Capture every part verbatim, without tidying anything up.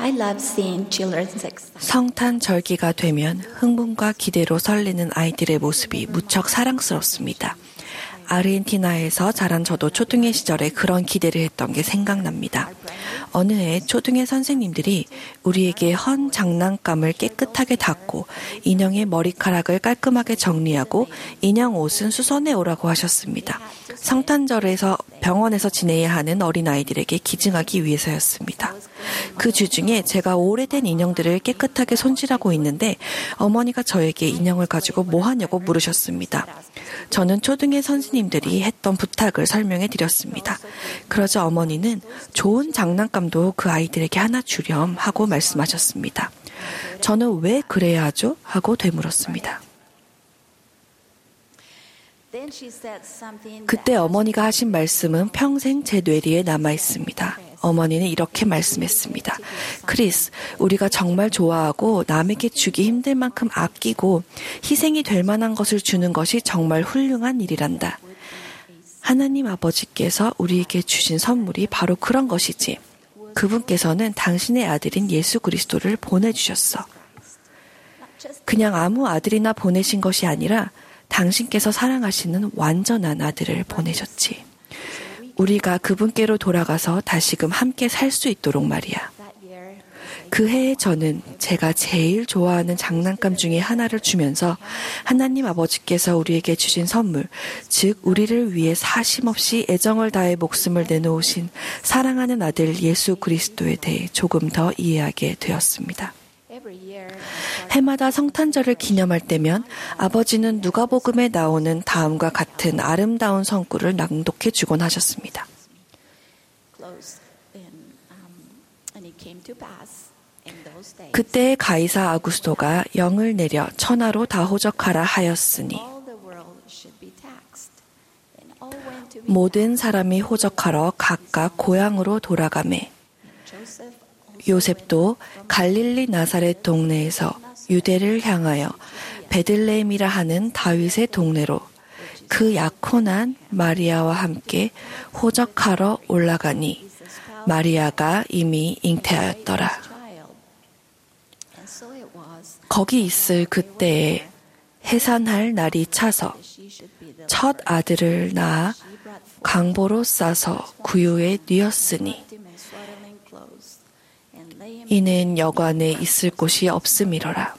I love seeing children's excitement. 성탄 절기가 되면 흥분과 기대로 설레는 아이들의 모습이 무척 사랑스럽습니다. 아르헨티나에서 자란 저도 초등의 시절에 그런 기대를 했던 게 생각납니다. 어느 해 초등의 선생님들이 우리에게 헌 장난감을 깨끗하게 닦고 인형의 머리카락을 깔끔하게 정리하고 인형 옷은 수선해 오라고 하셨습니다. 성탄절에서 병원에서 지내야 하는 어린아이들에게 기증하기 위해서였습니다. 그 주중에 제가 오래된 인형들을 깨끗하게 손질하고 있는데 어머니가 저에게 인형을 가지고 뭐 하냐고 물으셨습니다. 저는 초등의 선생님들이 했던 부탁을 설명해 드렸습니다. 그러자 어머니는 좋은 장난감도 그 아이들에게 하나 주렴 하고 말씀하셨습니다. 저는 왜 그래야 하죠? 하고 되물었습니다. 그때 어머니가 하신 말씀은 평생 제 뇌리에 남아 있습니다. 어머니는 이렇게 말씀했습니다. 크리스, 우리가 정말 좋아하고 남에게 주기 힘들 만큼 아끼고 희생이 될 만한 것을 주는 것이 정말 훌륭한 일이란다. 하나님 아버지께서 우리에게 주신 선물이 바로 그런 것이지. 그분께서는 당신의 아들인 예수 그리스도를 보내주셨어. 그냥 아무 아들이나 보내신 것이 아니라 당신께서 사랑하시는 완전한 아들을 보내셨지. 우리가 그분께로 돌아가서 다시금 함께 살 수 있도록 말이야. 그 해에 저는 제가 제일 좋아하는 장난감 중에 하나를 주면서 하나님 아버지께서 우리에게 주신 선물, 즉 우리를 위해 사심없이 애정을 다해 목숨을 내놓으신 사랑하는 아들 예수 그리스도에 대해 조금 더 이해하게 되었습니다. 해마다 성탄절을 기념할 때면 아버지는 누가복음에 나오는 다음과 같은 아름다운 성구를 낭독해 주곤 하셨습니다. 그때 가이사 아구스토가 영을 내려 천하로 다 호적하라 하였으니 모든 사람이 호적하러 각각 고향으로 돌아가매 요셉도 갈릴리 나사렛 동네에서 유대를 향하여 베들레헴이라 하는 다윗의 동네로 그 약혼한 마리아와 함께 호적하러 올라가니 마리아가 이미 잉태하였더라. 거기 있을 그때에 해산할 날이 차서 첫 아들을 낳아 강보로 싸서 구유에 뉘었으니 이는 여관에 있을 곳이 없음이러라.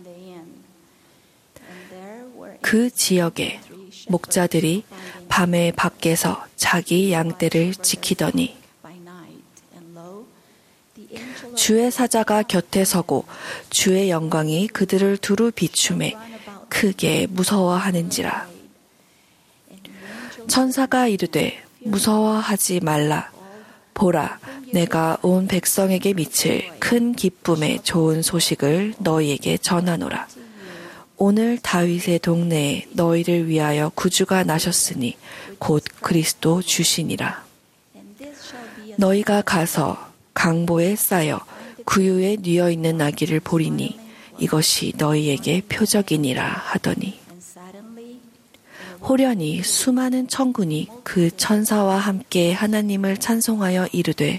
그 지역에 목자들이 밤에 밖에서 자기 양떼를 지키더니 주의 사자가 곁에 서고 주의 영광이 그들을 두루 비추매 크게 무서워하는지라. 천사가 이르되 무서워하지 말라. 보라, 내가 온 백성에게 미칠 큰 기쁨의 좋은 소식을 너희에게 전하노라. 오늘 다윗의 동네에 너희를 위하여 구주가 나셨으니 곧 그리스도 주시니라. 너희가 가서 강보에 쌓여 구유에 뉘어 있는 아기를 보리니 이것이 너희에게 표적이니라 하더니 호련히 수많은 천군이 그 천사와 함께 하나님을 찬송하여 이르되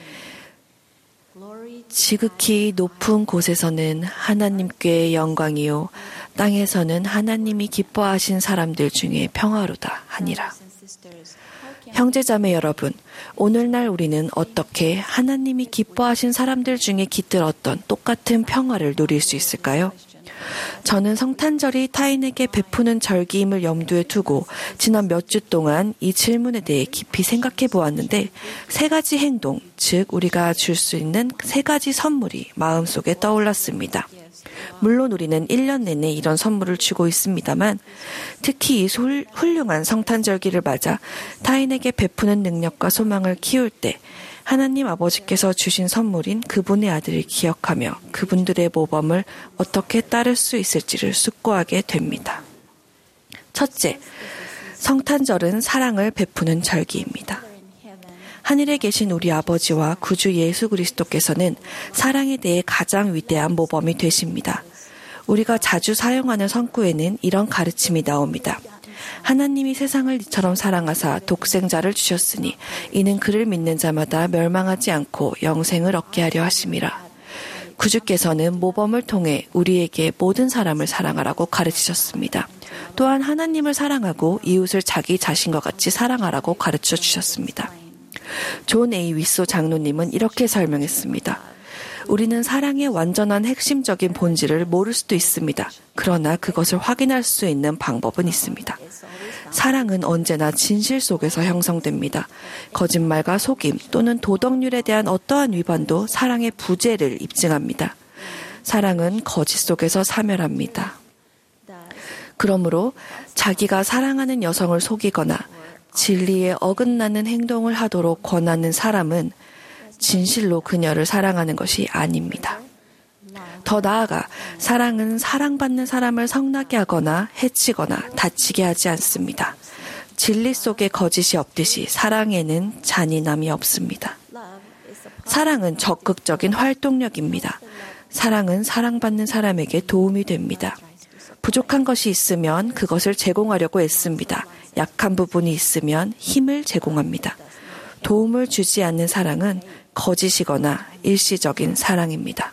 지극히 높은 곳에서는 하나님께 영광이요 땅에서는 하나님이 기뻐하신 사람들 중에 평화로다 하니라. 형제자매 여러분, 오늘날 우리는 어떻게 하나님이 기뻐하신 사람들 중에 깃들었던 똑같은 평화를 누릴 수 있을까요? 저는 성탄절이 타인에게 베푸는 절기임을 염두에 두고 지난 몇 주 동안 이 질문에 대해 깊이 생각해 보았는데 세 가지 행동, 즉 우리가 줄 수 있는 세 가지 선물이 마음속에 떠올랐습니다. 물론 우리는 일 년 내내 이런 선물을 주고 있습니다만 특히 이 훌륭한 성탄절기를 맞아 타인에게 베푸는 능력과 소망을 키울 때 하나님 아버지께서 주신 선물인 그분의 아들을 기억하며 그분들의 모범을 어떻게 따를 수 있을지를 숙고하게 됩니다. 첫째, 성탄절은 사랑을 베푸는 절기입니다. 하늘에 계신 우리 아버지와 구주 예수 그리스도께서는 사랑에 대해 가장 위대한 모범이 되십니다. 우리가 자주 사용하는 성구에는 이런 가르침이 나옵니다. 하나님이 세상을 이처럼 사랑하사 독생자를 주셨으니 이는 그를 믿는 자마다 멸망하지 않고 영생을 얻게 하려 하심이라. 구주께서는 모범을 통해 우리에게 모든 사람을 사랑하라고 가르치셨습니다. 또한 하나님을 사랑하고 이웃을 자기 자신과 같이 사랑하라고 가르쳐 주셨습니다. 존 에이 위소 장로님은 이렇게 설명했습니다. 우리는 사랑의 완전한 핵심적인 본질을 모를 수도 있습니다. 그러나 그것을 확인할 수 있는 방법은 있습니다. 사랑은 언제나 진실 속에서 형성됩니다. 거짓말과 속임 또는 도덕률에 대한 어떠한 위반도 사랑의 부재를 입증합니다. 사랑은 거짓 속에서 사멸합니다. 그러므로 자기가 사랑하는 여성을 속이거나 진리에 어긋나는 행동을 하도록 권하는 사람은 진실로 그녀를 사랑하는 것이 아닙니다. 더 나아가 사랑은 사랑받는 사람을 성나게 하거나 해치거나 다치게 하지 않습니다. 진리 속에 거짓이 없듯이 사랑에는 잔인함이 없습니다. 사랑은 적극적인 활동력입니다. 사랑은 사랑받는 사람에게 도움이 됩니다. 부족한 것이 있으면 그것을 제공하려고 애씁니다. 약한 부분이 있으면 힘을 제공합니다. 도움을 주지 않는 사랑은 거짓이거나 일시적인 사랑입니다.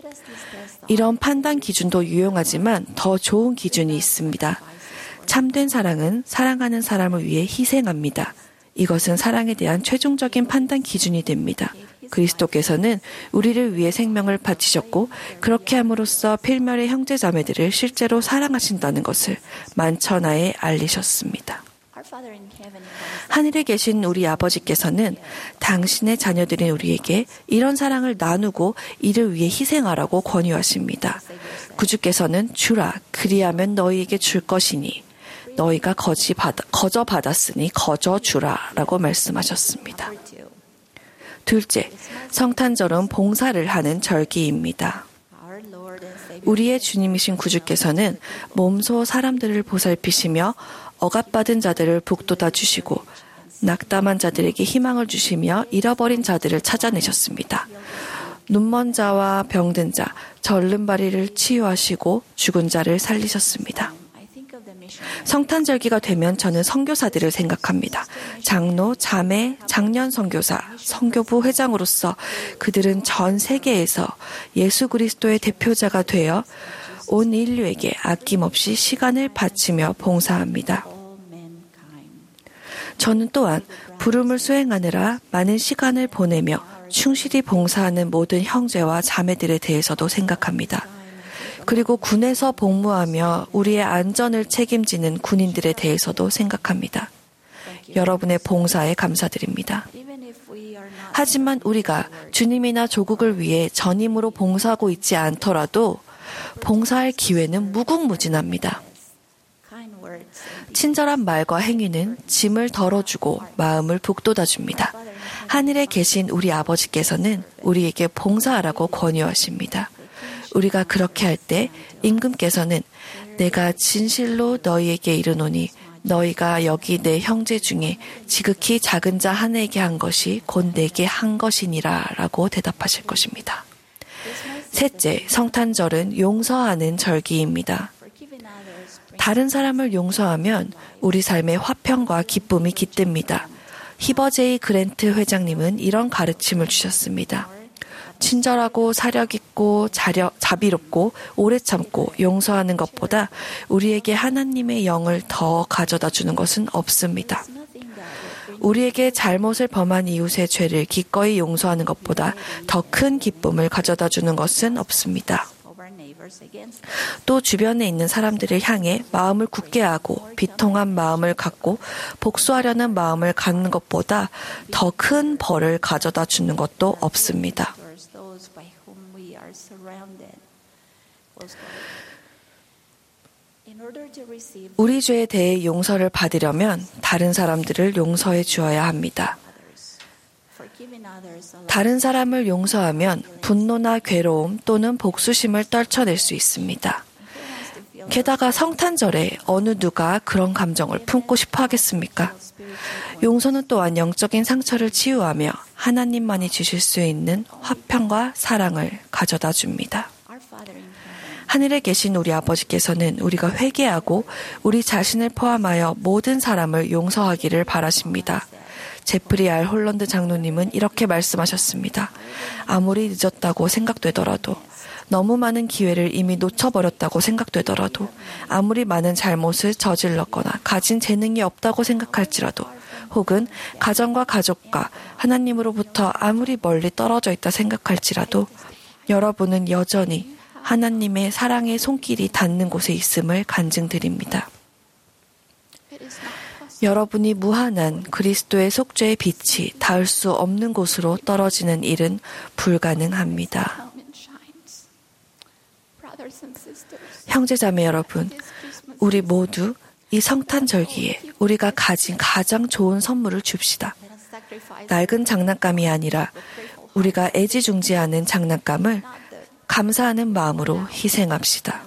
이런 판단 기준도 유용하지만 더 좋은 기준이 있습니다. 참된 사랑은 사랑하는 사람을 위해 희생합니다. 이것은 사랑에 대한 최종적인 판단 기준이 됩니다. 그리스도께서는 우리를 위해 생명을 바치셨고 그렇게 함으로써 필멸의 형제자매들을 실제로 사랑하신다는 것을 만천하에 알리셨습니다. 하늘에 계신 우리 아버지께서는 당신의 자녀들인 우리에게 이런 사랑을 나누고 이를 위해 희생하라고 권유하십니다. 구주께서는 주라 그리하면 너희에게 줄 것이니 너희가 거지 받아, 거저 받았으니 거저 주라 라고 말씀하셨습니다. 둘째, 성탄절은 봉사를 하는 절기입니다. 우리의 주님이신 구주께서는 몸소 사람들을 보살피시며 억압받은 자들을 북돋아 주시고 낙담한 자들에게 희망을 주시며 잃어버린 자들을 찾아내셨습니다. 눈먼 자와 병든 자, 절름발이를 치유하시고 죽은 자를 살리셨습니다. 성탄절기가 되면 저는 선교사들을 생각합니다. 장로, 자매, 장년 선교사, 선교부 회장으로서 그들은 전 세계에서 예수 그리스도의 대표자가 되어 온 인류에게 아낌없이 시간을 바치며 봉사합니다. 저는 또한 부름을 수행하느라 많은 시간을 보내며 충실히 봉사하는 모든 형제와 자매들에 대해서도 생각합니다. 그리고 군에서 복무하며 우리의 안전을 책임지는 군인들에 대해서도 생각합니다. 여러분의 봉사에 감사드립니다. 하지만 우리가 주님이나 조국을 위해 전임으로 봉사하고 있지 않더라도 봉사할 기회는 무궁무진합니다. 친절한 말과 행위는 짐을 덜어주고 마음을 북돋아줍니다. 하늘에 계신 우리 아버지께서는 우리에게 봉사하라고 권유하십니다. 우리가 그렇게 할 때 임금께서는 내가 진실로 너희에게 이르노니 너희가 여기 내 형제 중에 지극히 작은 자 하나에게 한 것이 곧 내게 한 것이니라 라고 대답하실 것입니다. 셋째, 성탄절은 용서하는 절기입니다. 다른 사람을 용서하면 우리 삶의 화평과 기쁨이 깃듭니다. 히버 제이 그랜트 회장님은 이런 가르침을 주셨습니다. 친절하고 사력있고 자려, 자비롭고 오래 참고 용서하는 것보다 우리에게 하나님의 영을 더 가져다 주는 것은 없습니다. 우리에게 잘못을 범한 이웃의 죄를 기꺼이 용서하는 것보다 더 큰 기쁨을 가져다 주는 것은 없습니다. 또 주변에 있는 사람들을 향해 마음을 굳게 하고 비통한 마음을 갖고 복수하려는 마음을 갖는 것보다 더 큰 벌을 가져다 주는 것도 없습니다. 우리 죄에 대해 용서를 받으려면 다른 사람들을 용서해 주어야 합니다. 다른 사람을 용서하면 분노나 괴로움 또는 복수심을 떨쳐낼 수 있습니다. 게다가 성탄절에 어느 누가 그런 감정을 품고 싶어 하겠습니까? 용서는 또한 영적인 상처를 치유하며 하나님만이 주실 수 있는 화평과 사랑을 가져다 줍니다. 하늘에 계신 우리 아버지께서는 우리가 회개하고 우리 자신을 포함하여 모든 사람을 용서하기를 바라십니다. 제프리 알 홀런드 장로님은 이렇게 말씀하셨습니다. 아무리 늦었다고 생각되더라도, 너무 많은 기회를 이미 놓쳐버렸다고 생각되더라도, 아무리 많은 잘못을 저질렀거나 가진 재능이 없다고 생각할지라도, 혹은 가정과 가족과 하나님으로부터 아무리 멀리 떨어져 있다 생각할지라도 여러분은 여전히 하나님의 사랑의 손길이 닿는 곳에 있음을 간증드립니다. 여러분이 무한한 그리스도의 속죄의 빛이 닿을 수 없는 곳으로 떨어지는 일은 불가능합니다. 형제자매 여러분, 우리 모두 이 성탄절기에 우리가 가진 가장 좋은 선물을 줍시다. 낡은 장난감이 아니라 우리가 애지중지하는 장난감을 감사하는 마음으로 희생합시다.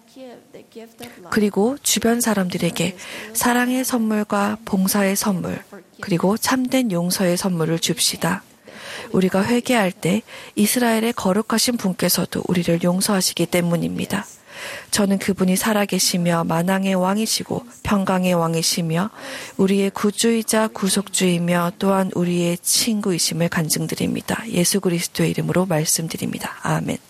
그리고 주변 사람들에게 사랑의 선물과 봉사의 선물, 그리고 참된 용서의 선물을 줍시다. 우리가 회개할 때 이스라엘의 거룩하신 분께서도 우리를 용서하시기 때문입니다. 저는 그분이 살아계시며 만왕의 왕이시고 평강의 왕이시며 우리의 구주이자 구속주이며 또한 우리의 친구이심을 간증드립니다. 예수 그리스도의 이름으로 말씀드립니다. 아멘.